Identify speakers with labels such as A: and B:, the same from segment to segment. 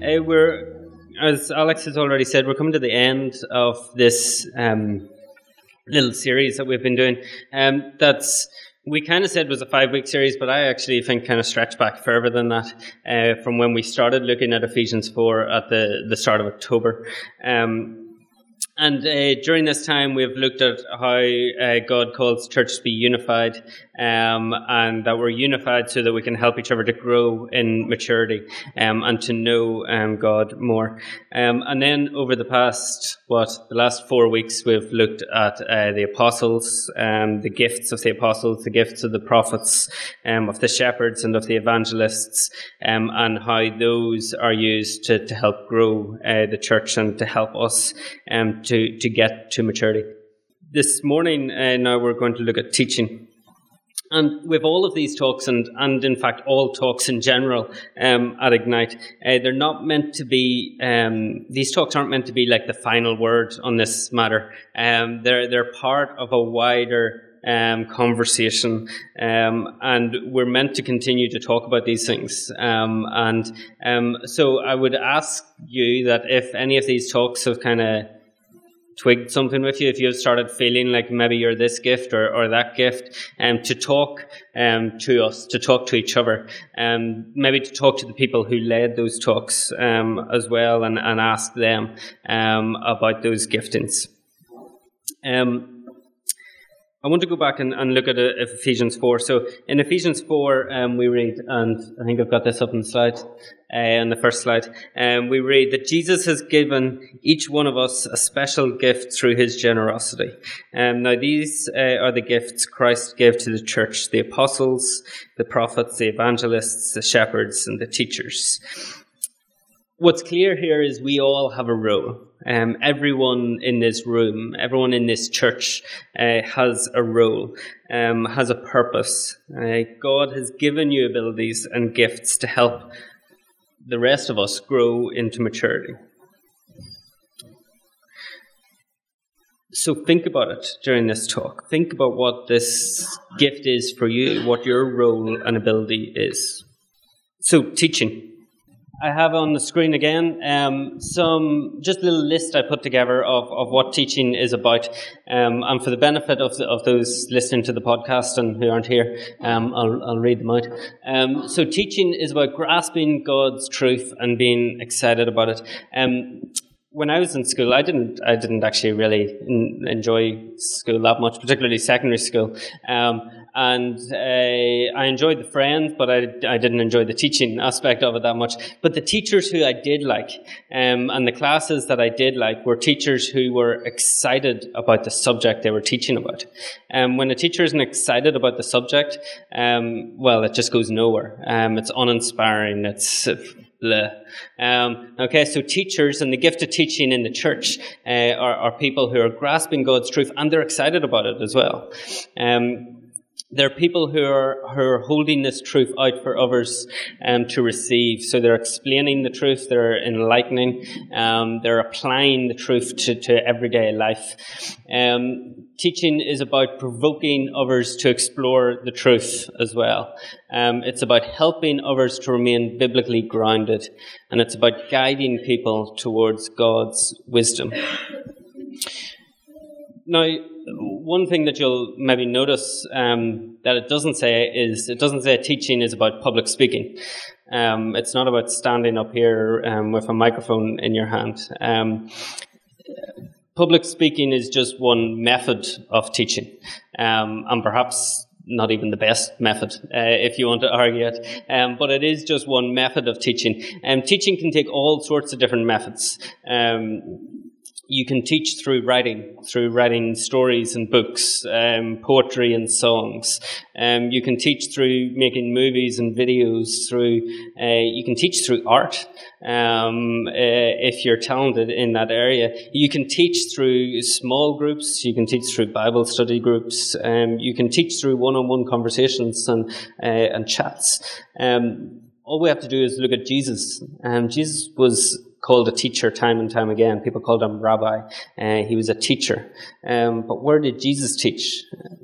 A: As Alex has already said, we're coming to the end of this little series that we've been doing. We kind of said was a 5-week series, but I actually think kind of stretched back further than that from when we started looking at Ephesians 4 at the start of October. And during this time, we've looked at how God calls the church to be unified, and that we're unified so that we can help each other to grow in maturity and to know God more. And then over the last 4 weeks, we've looked at the apostles, the gifts of the apostles, the gifts of the prophets, of the shepherds and of the evangelists, and how those are used to help grow the church and to help us to get to maturity. This morning, now we're going to look at teaching. And with all of these talks, and in fact all talks in general at Ignite, they're not meant to be, these talks aren't meant to be like the final word on this matter. They're part of a wider conversation, and we're meant to continue to talk about these things. So I would ask you that if any of these talks have kind of twigged something with you, if you've started feeling like maybe you're this gift or that gift, to talk to us, to talk to each other, maybe to talk to the people who led those talks as well, and ask them about those giftings. I want to go back and look at Ephesians 4. So in Ephesians 4, we read, and I think I've got this up on the slide, on the first slide, we read that Jesus has given each one of us a special gift through his generosity. Now these are the gifts Christ gave to the church: the apostles, the prophets, the evangelists, the shepherds, and the teachers. What's clear here is we all have a role. Everyone in this room, everyone in this church has a role, has a purpose. God has given you abilities and gifts to help the rest of us grow into maturity. So think about it during this talk. Think about what this gift is for you, what your role and ability is. So teaching. I have on the screen again just a little list I put together of what teaching is about, and for the benefit of those listening to the podcast and who aren't here, I'll read them out. So teaching is about grasping God's truth and being excited about it. When I was in school, I didn't actually really enjoy school that much, particularly secondary school. And I enjoyed the friends, but I didn't enjoy the teaching aspect of it that much. But the teachers who I did like, and the classes that I did like, were teachers who were excited about the subject they were teaching about. When a teacher isn't excited about the subject, well, it just goes nowhere. It's uninspiring. It's okay, so teachers and the gift of teaching in the church are people who are grasping God's truth, and they're excited about it as well. They're people who are holding this truth out for others to receive. So they're explaining the truth, they're enlightening, they're applying the truth to everyday life. Teaching is about provoking others to explore the truth as well. It's about helping others to remain biblically grounded, and it's about guiding people towards God's wisdom. Now, one thing that you'll maybe notice that it doesn't say teaching is about public speaking. It's not about standing up here with a microphone in your hand. Public speaking is just one method of teaching, and perhaps not even the best method, if you want to argue it. But it is just one method of teaching. Teaching can take all sorts of different methods. You can teach through writing stories and books, poetry and songs. You can teach through making movies and videos. You can teach through art, if you're talented in that area. You can teach through small groups. You can teach through Bible study groups. You can teach through one-on-one conversations and chats. All we have to do is look at Jesus. Jesus was called a teacher time and time again. People called him rabbi. He was a teacher. But where did Jesus teach?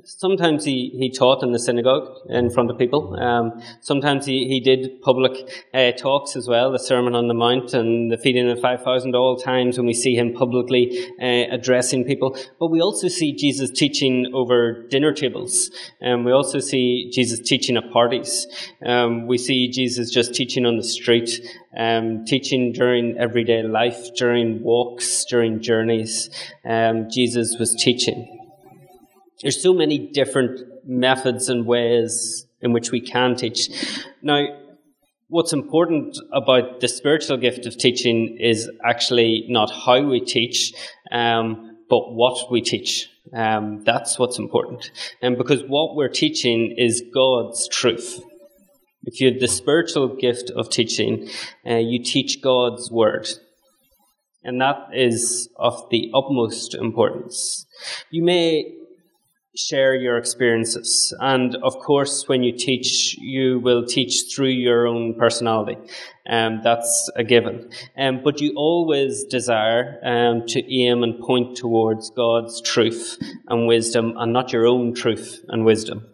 A: Sometimes he taught in the synagogue in front of people. Sometimes he did public talks as well, the Sermon on the Mount and the feeding of 5,000, all times when we see him publicly addressing people. But we also see Jesus teaching over dinner tables. We also see Jesus teaching at parties. We see Jesus just teaching on the street, teaching during everyday life, during walks, during journeys. Jesus was teaching. There's so many different methods and ways in which we can teach. Now, what's important about the spiritual gift of teaching is actually not how we teach, but what we teach. That's what's important. Because what we're teaching is God's truth. If you have the spiritual gift of teaching, you teach God's word. And that is of the utmost importance. You may share your experiences. And of course, when you teach, you will teach through your own personality. That's a given. But you always desire to aim and point towards God's truth and wisdom and not your own truth and wisdom.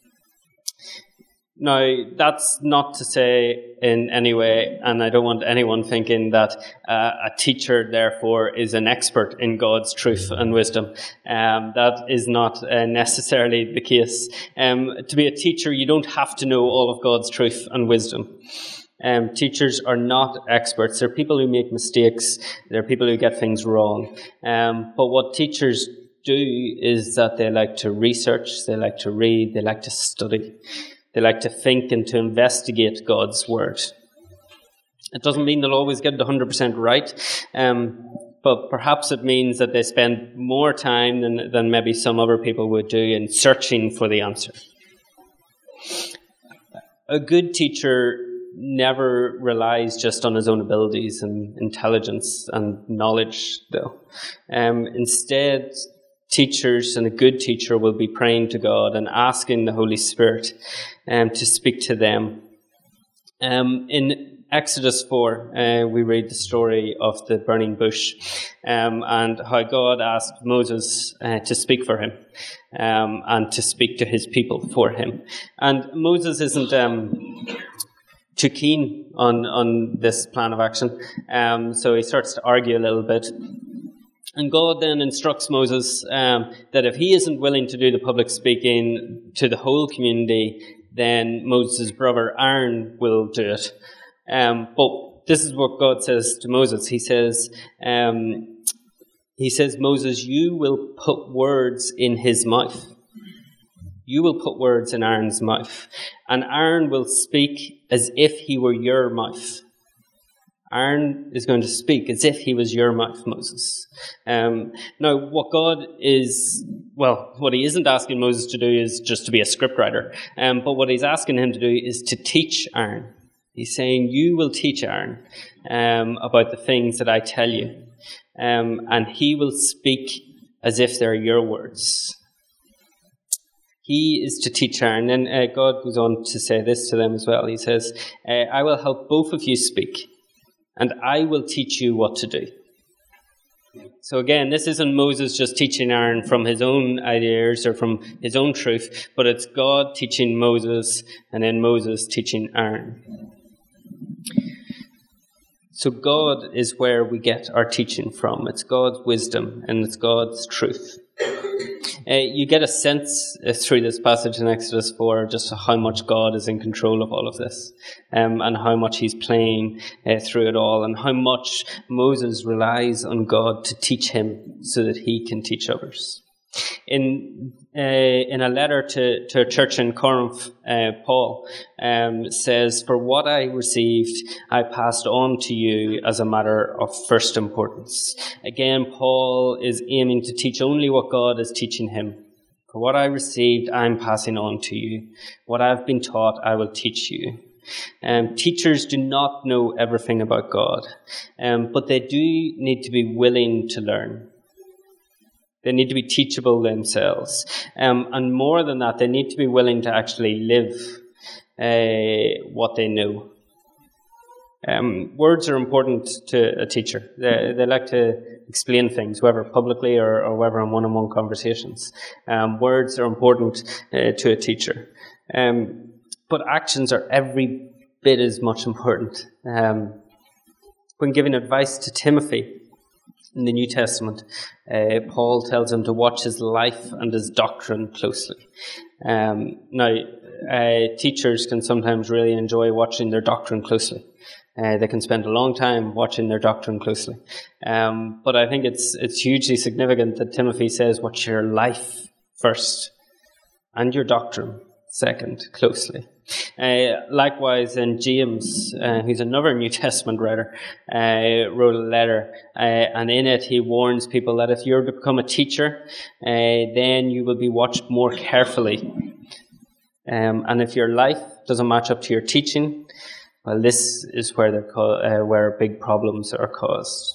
A: Now, that's not to say in any way, and I don't want anyone thinking that a teacher, therefore, is an expert in God's truth and wisdom. That is not necessarily the case. To be a teacher, you don't have to know all of God's truth and wisdom. Teachers are not experts. They're people who make mistakes. They're people who get things wrong. But what teachers do is that they like to research, they like to read, they like to study. They like to think and to investigate God's word. It doesn't mean they'll always get it 100% right, but perhaps it means that they spend more time than maybe some other people would do in searching for the answer. A good teacher never relies just on his own abilities and intelligence and knowledge, though. Instead, teachers and a good teacher will be praying to God and asking the Holy Spirit to speak to them. In Exodus 4, we read the story of the burning bush and how God asked Moses to speak for him and to speak to his people for him. And Moses isn't too keen on this plan of action, so he starts to argue a little bit. And God then instructs Moses that if he isn't willing to do the public speaking to the whole community, then Moses' brother Aaron will do it. But this is what God says to Moses. He says, Moses, you will put words in his mouth. You will put words in Aaron's mouth. And Aaron will speak as if he were your mouth. Aaron is going to speak as if he was your mouth, Moses. Now, what he isn't asking Moses to do is just to be a scriptwriter. But what he's asking him to do is to teach Aaron. He's saying, you will teach Aaron about the things that I tell you. And he will speak as if they're your words. He is to teach Aaron. And God goes on to say this to them as well. He says, I will help both of you speak. And I will teach you what to do. So again, this isn't Moses just teaching Aaron from his own ideas or from his own truth, but it's God teaching Moses and then Moses teaching Aaron. So God is where we get our teaching from. It's God's wisdom and it's God's truth. You get a sense through this passage in Exodus 4 just how much God is in control of all of this and how much he's playing through it all and how much Moses relies on God to teach him so that he can teach others. In a letter to a church in Corinth, Paul says, "For what I received, I passed on to you as a matter of first importance." Again, Paul is aiming to teach only what God is teaching him. For what I received, I'm passing on to you. What I've been taught, I will teach you. Teachers do not know everything about God, but they do need to be willing to learn. They need to be teachable themselves. And more than that, they need to be willing to actually live what they know. Words are important to a teacher. They like to explain things, whether publicly or whether in one-on-one conversations. Words are important to a teacher. But actions are every bit as much important. When giving advice to Timothy in the New Testament, Paul tells him to watch his life and his doctrine closely. Now, teachers can sometimes really enjoy watching their doctrine closely. They can spend a long time watching their doctrine closely. But I think it's hugely significant that Timothy says, watch your life first and your doctrine second closely. Likewise, in James, who's another New Testament writer, wrote a letter, and in it he warns people that if you're to become a teacher, then you will be watched more carefully. And if your life doesn't match up to your teaching, well, this is where big problems are caused.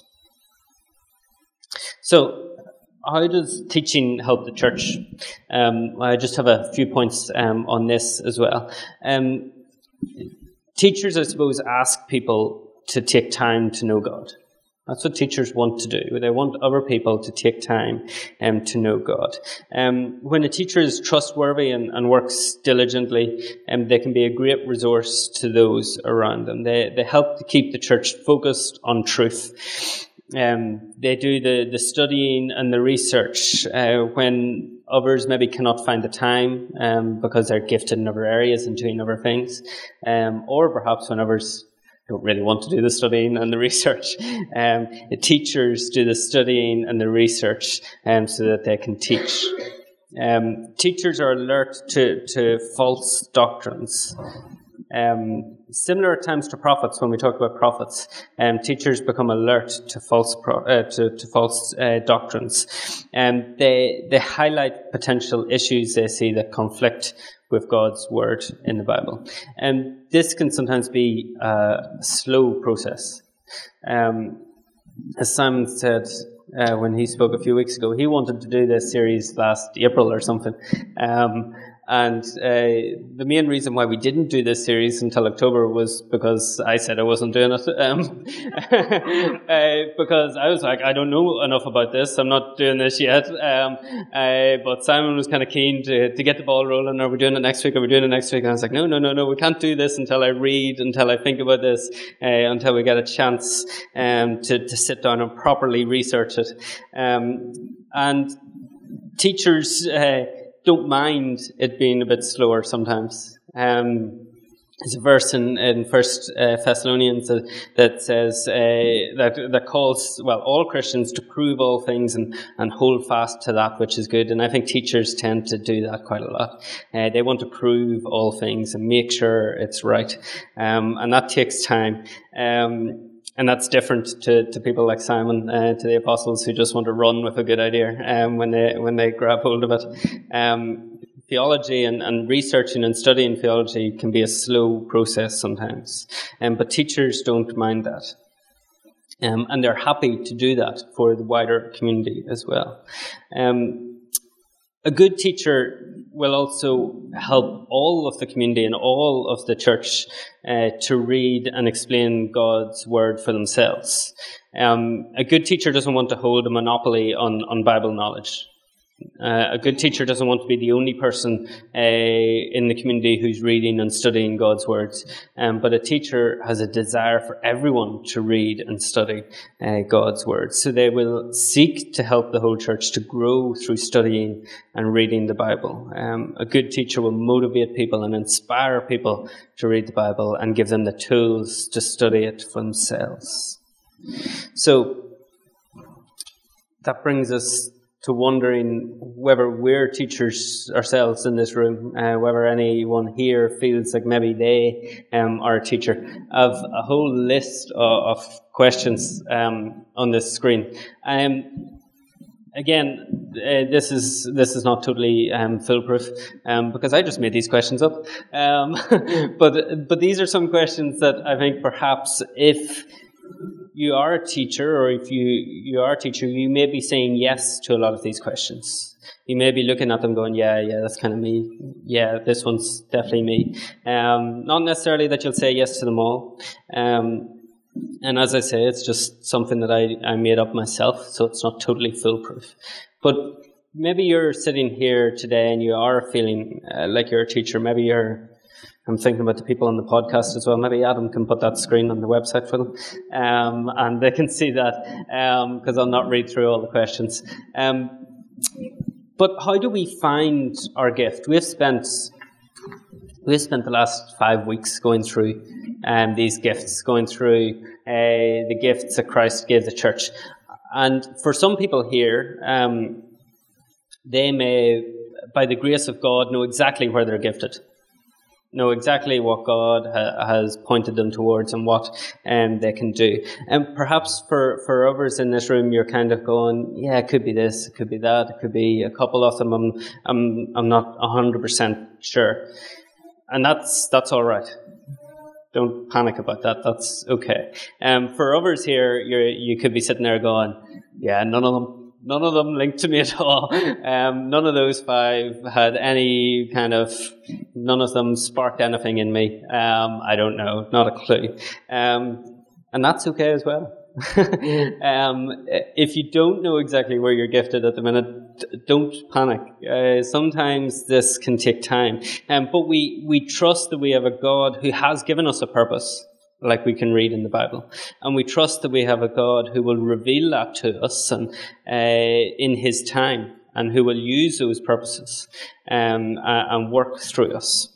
A: So, how does teaching help the church? I just have a few points on this as well. Teachers, I suppose, ask people to take time to know God. That's what teachers want to do. They want other people to take time to know God. When a teacher is trustworthy and works diligently, they can be a great resource to those around them. They help to keep the church focused on truth. They do the studying and the research when others maybe cannot find the time because they're gifted in other areas and doing other things, or perhaps when others don't really want to do the studying and the research. The teachers do the studying and the research so that they can teach. Teachers are alert to false doctrines. Similar at times to prophets, when we talk about prophets, teachers become alert to false doctrines. They highlight potential issues they see that conflict with God's word in the Bible. And this can sometimes be a slow process. As Simon said when he spoke a few weeks ago, he wanted to do this series last April or something. And the main reason why we didn't do this series until October was because I said I wasn't doing it. Because I was like, I don't know enough about this. I'm not doing this yet. But Simon was kind of keen to get the ball rolling. Are we doing it next week? Are we doing it next week? And I was like, no, we can't do this until I read, until I think about this, until we get a chance to sit down and properly research it. And teachers don't mind it being a bit slower sometimes. There's a verse in First Thessalonians that says that calls all Christians to prove all things and hold fast to that which is good. And I think teachers tend to do that quite a lot. They want to prove all things and make sure it's right, and that takes time. And that's different to people like Simon, to the apostles who just want to run with a good idea when they grab hold of it. Theology and researching and studying theology can be a slow process sometimes, but teachers don't mind that. And they're happy to do that for the wider community as well. A good teacher will also help all of the community and all of the church to read and explain God's word for themselves. A good teacher doesn't want to hold a monopoly on Bible knowledge. A good teacher doesn't want to be the only person in the community who's reading and studying God's words, but a teacher has a desire for everyone to read and study God's words. So they will seek to help the whole church to grow through studying and reading the Bible. A good teacher will motivate people and inspire people to read the Bible and give them the tools to study it for themselves. So that brings us to wondering whether we're teachers ourselves in this room, whether anyone here feels like maybe they are a teacher. I have a whole list of questions on this screen. Again, this is not totally foolproof because I just made these questions up. But these are some questions that I think perhaps if you are a teacher, or if you are a teacher, you may be saying yes to a lot of these questions. You may be looking at them going, yeah, that's kind of me. Yeah, this one's definitely me. Not necessarily that you'll say yes to them all. And as I say, it's just something that I made up myself, so it's not totally foolproof. But maybe you're sitting here today and you are feeling like you're a teacher. Maybe I'm thinking about the people on the podcast as well. Maybe Adam can put that screen on the website for them, and they can see that, because I'll not read through all the questions. But how do we find our gift? We've spent the last 5 weeks going through these gifts, going through the gifts that Christ gave the church. And for some people here, they may, by the grace of God, know exactly where they're gifted, know exactly what God has pointed them towards and what they can do. And perhaps for others in this room, you're kind of going, yeah, it could be this, it could be that, it could be a couple of them. I'm not 100% sure. And that's all right. Don't panic about that. That's okay. For others here, you could be sitting there going, yeah, none of them linked to me at all. None of those 5 had any none of them sparked anything in me. I don't know, not a clue. And that's okay as well. If you don't know exactly where you're gifted at the minute, don't panic. Sometimes this can take time. But we trust that we have a God who has given us a purpose, like we can read in the Bible. And we trust that we have a God who will reveal that to us and in His time, and who will use those purposes and work through us.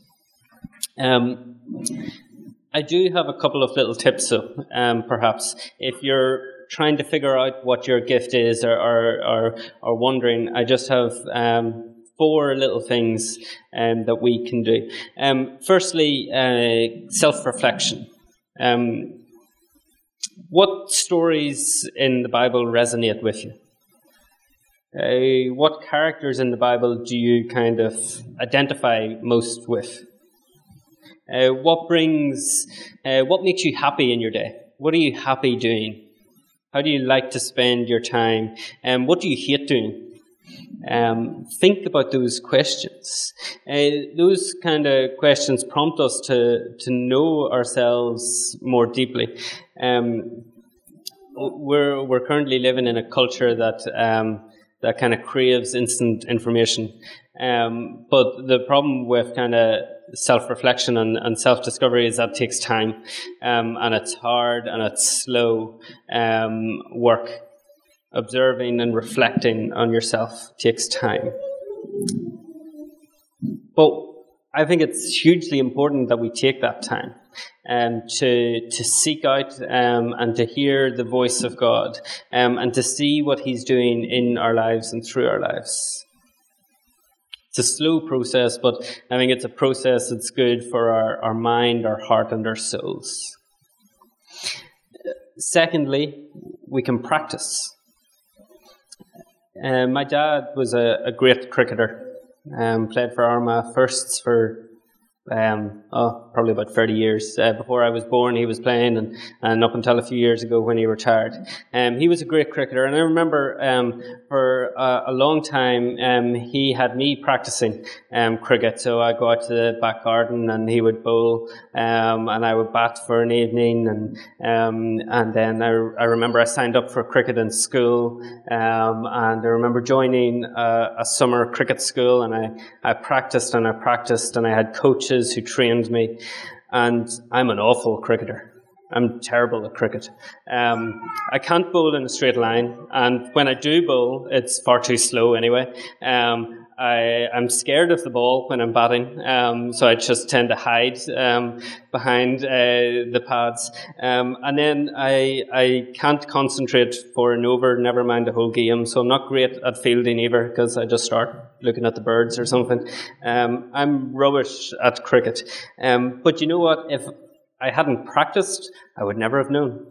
A: I do have a couple of little tips, though, perhaps. If you're trying to figure out what your gift is or wondering, I just have 4 little things that we can do. Firstly, self-reflection. What stories in the Bible resonate with you? What characters in the Bible do you kind of identify most with? What makes you happy in your day? What are you happy doing? How do you like to spend your time? What do you hate doing? Think about those questions. Those kind of questions prompt us to know ourselves more deeply. We're currently living in a culture that kind of craves instant information. But the problem with kind of self-reflection and self-discovery is that takes time, and it's hard and it's slow work. Observing and reflecting on yourself takes time. But I think it's hugely important that we take that time to seek out and to hear the voice of God and to see what He's doing in our lives and through our lives. It's a slow process, but I think it's a process that's good for our mind, our heart, and our souls. Secondly, we can practice. My dad was a great cricketer. Played for Armagh firsts for probably about 30 years. Before I was born, he was playing, and up until a few years ago when he retired. He was a great cricketer, and I remember for a long time he had me practicing cricket. So I'd go out to the back garden, and he would bowl, and I would bat for an evening, and then I remember I signed up for cricket in school, and I remember joining a summer cricket school, and I practiced, and I had coaches who trained me, and I'm an awful cricketer. I'm terrible at cricket. I can't bowl in a straight line, and when I do bowl, it's far too slow anyway. I'm scared of the ball when I'm batting, so I just tend to hide behind the pads. And then I can't concentrate for an over, never mind the whole game, so I'm not great at fielding either, because I just start looking at the birds or something. I'm rubbish at cricket. But you know what? If I hadn't practiced, I would never have known.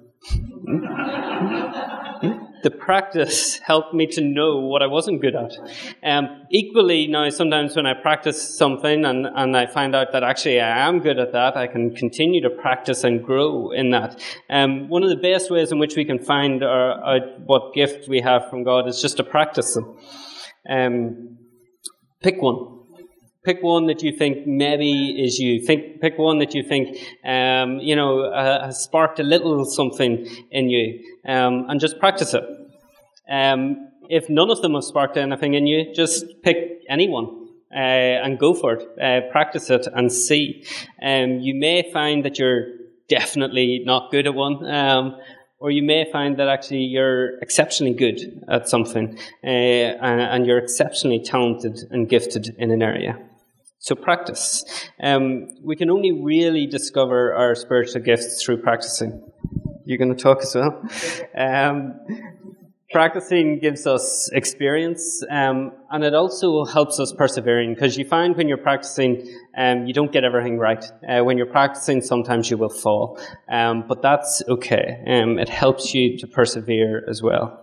A: The practice helped me to know what I wasn't good at. Equally, now sometimes when I practice something and I find out that actually I am good at that, I can continue to practice and grow in that. One of the best ways in which we can find out what gift we have from God is just to practice them. Pick one. Pick one that you think maybe is you. Pick one that you think, has sparked a little something in you, and just practice it. If none of them have sparked anything in you, just pick anyone and go for it. Practice it and see. You may find that you're definitely not good at one, or you may find that actually you're exceptionally good at something, and you're exceptionally talented and gifted in an area. So practice. We can only really discover our spiritual gifts through practicing. You're going to talk as well? Practicing gives us experience, and it also helps us persevering, because you find when you're practicing, you don't get everything right. When you're practicing, sometimes you will fall, but that's okay. It helps you to persevere as well.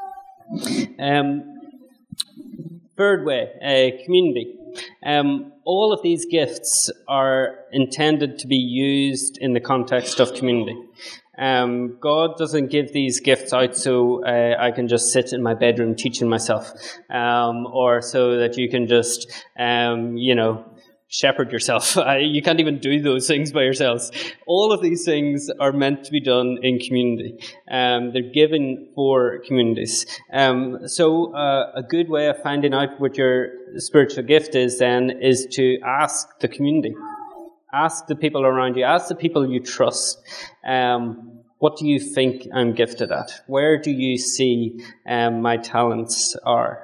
A: Third way, community. All of these gifts are intended to be used in the context of community. God doesn't give these gifts out so I can just sit in my bedroom teaching myself, or so that you can just, shepherd yourself. You can't even do those things by yourselves. All of these things are meant to be done in community. They're given for communities. So a good way of finding out what your spiritual gift is then is to ask the community. Ask the people around you. Ask the people you trust. What do you think I'm gifted at? Where do you see my talents are?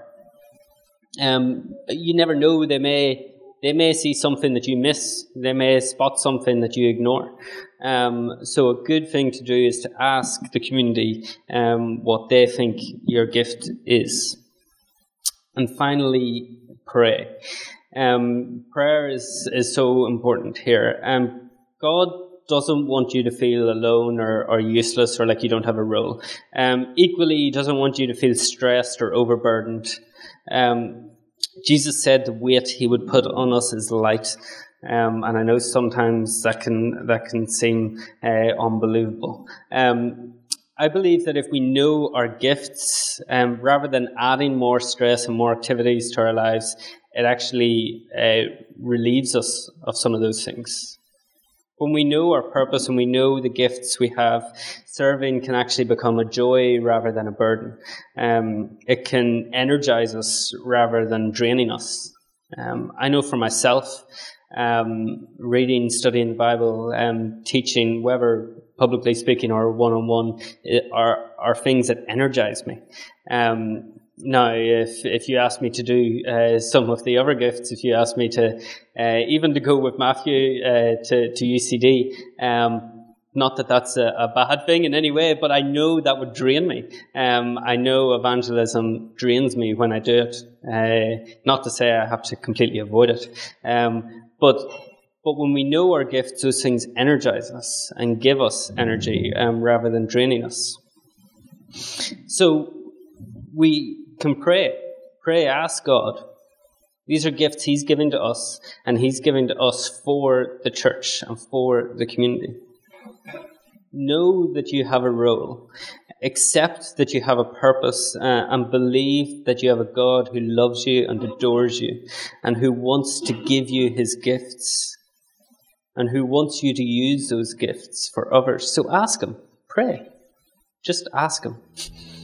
A: You never know. They may see something that you miss. They may spot something that you ignore. So a good thing to do is to ask the community what they think your gift is. And finally, pray. Prayer is so important here. God doesn't want you to feel alone or useless or like you don't have a role. Equally, He doesn't want you to feel stressed or overburdened. Jesus said the weight He would put on us is light, and I know sometimes that can seem unbelievable. I believe that if we know our gifts, rather than adding more stress and more activities to our lives, it actually relieves us of some of those things. When we know our purpose and we know the gifts we have, serving can actually become a joy rather than a burden. It can energize us rather than draining us. I know for myself, reading, studying the Bible, teaching, whether publicly speaking or one-on-one, are things that energize me. Now, if you ask me to do some of the other gifts, if you ask me to even to go with Matthew to UCD, not that that's a bad thing in any way, but I know that would drain me. I know evangelism drains me when I do it. Not to say I have to completely avoid it, but when we know our gifts, those things energize us and give us energy rather than draining us. So we can pray, ask God. These are gifts He's giving to us, and He's giving to us for the church and for the community. Know that you have a role. Accept that you have a purpose, and believe that you have a God who loves you and adores you and who wants to give you His gifts and who wants you to use those gifts for others. So ask Him. Pray. Just ask Him.